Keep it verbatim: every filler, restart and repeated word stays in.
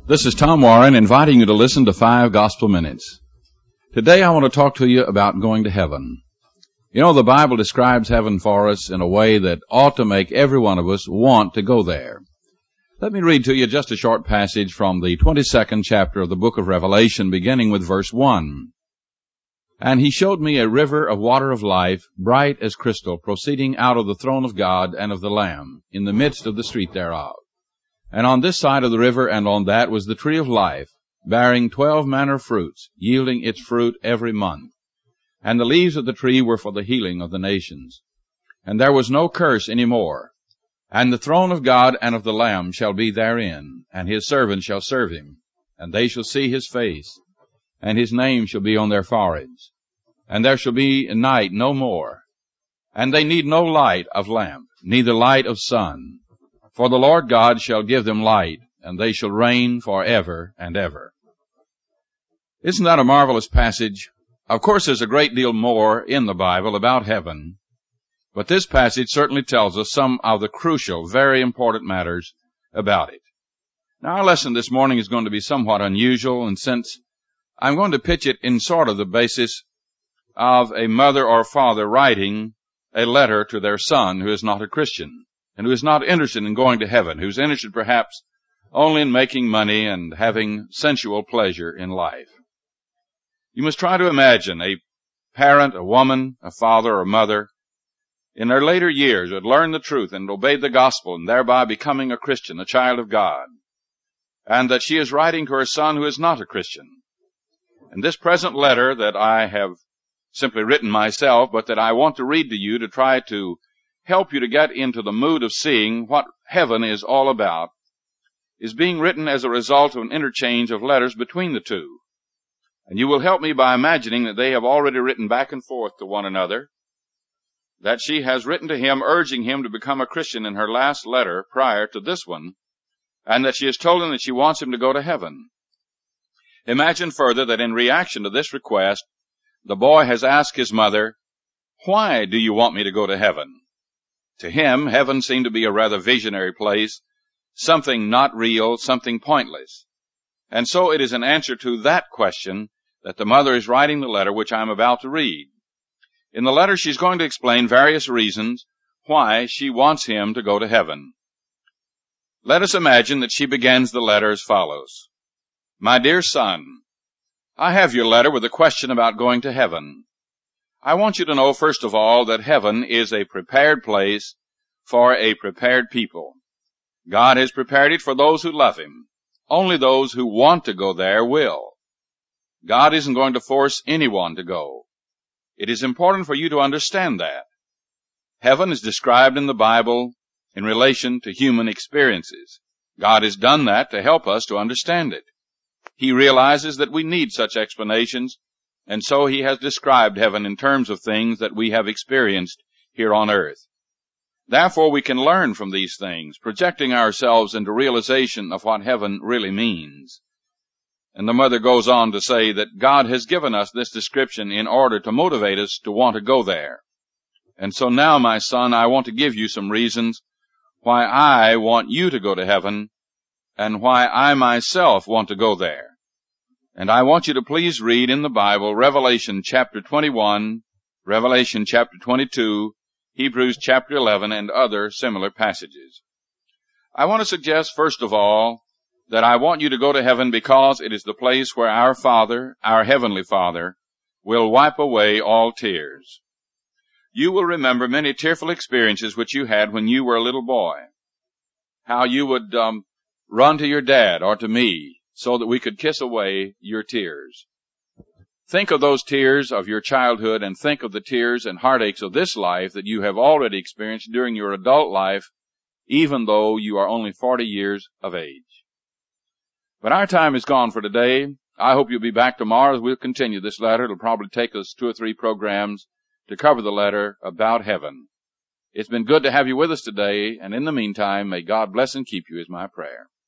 This is Tom Warren inviting you to listen to Five Gospel Minutes. Today I want to talk to you about going to heaven. You know, the Bible describes heaven for us in a way that ought to make every one of us want to go there. Let me read to you just a short passage from the twenty-second chapter of the book of Revelation, beginning with verse one. And he showed me a river of water of life, bright as crystal, proceeding out of the throne of God and of the Lamb, in the midst of the street thereof. And on this side of the river and on that was the tree of life, bearing twelve manner of fruits, yielding its fruit every month. And the leaves of the tree were for the healing of the nations. And there was no curse any more. And the throne of God and of the Lamb shall be therein, and his servants shall serve him. And they shall see his face, and his name shall be on their foreheads. And there shall be night no more. And they need no light of lamp, neither light of sun. For the Lord God shall give them light, and they shall reign for ever and ever. Isn't that a marvelous passage? Of course, there's a great deal more in the Bible about heaven, but this passage certainly tells us some of the crucial, very important matters about it. Now, our lesson this morning is going to be somewhat unusual, and since I'm going to pitch it in sort of the basis of a mother or father writing a letter to their son who is not a Christian, and who is not interested in going to heaven, who's interested perhaps only in making money and having sensual pleasure in life. You must try to imagine a parent, a woman, a father, or a mother, in their later years had learned the truth and obeyed the gospel, and thereby becoming a Christian, a child of God, and that she is writing to her son who is not a Christian. And this present letter that I have simply written myself, but that I want to read to you to try to help you to get into the mood of seeing what heaven is all about, is being written as a result of an interchange of letters between the two. And you will help me by imagining that they have already written back and forth to one another, that she has written to him urging him to become a Christian in her last letter prior to this one, and that she has told him that she wants him to go to heaven. Imagine further that in reaction to this request, the boy has asked his mother, "Why do you want me to go to heaven?" To him, heaven seemed to be a rather visionary place, something not real, something pointless. And so it is in answer to that question that the mother is writing the letter which I am about to read. In the letter, she's going to explain various reasons why she wants him to go to heaven. Let us imagine that she begins the letter as follows. My dear son, I have your letter with a question about going to heaven. I want you to know, first of all, that heaven is a prepared place for a prepared people. God has prepared it for those who love him. Only those who want to go there will. God isn't going to force anyone to go. It is important for you to understand that. Heaven is described in the Bible in relation to human experiences. God has done that to help us to understand it. He realizes that we need such explanations, and so he has described heaven in terms of things that we have experienced here on earth. Therefore, we can learn from these things, projecting ourselves into realization of what heaven really means. And the mother goes on to say that God has given us this description in order to motivate us to want to go there. And so now, my son, I want to give you some reasons why I want you to go to heaven and why I myself want to go there. And I want you to please read in the Bible Revelation chapter twenty-one, Revelation chapter twenty-two, Hebrews chapter eleven, and other similar passages. I want to suggest, first of all, that I want you to go to heaven because it is the place where our Father, our Heavenly Father, will wipe away all tears. You will remember many tearful experiences which you had when you were a little boy. How you would um, run to your dad or to me so that we could kiss away your tears. Think of those tears of your childhood and think of the tears and heartaches of this life that you have already experienced during your adult life, even though you are only forty years of age. But our time is gone for today. I hope you'll be back tomorrow as we'll continue this letter. It'll probably take us two or three programs to cover the letter about heaven. It's been good to have you with us today, and in the meantime, may God bless and keep you is my prayer.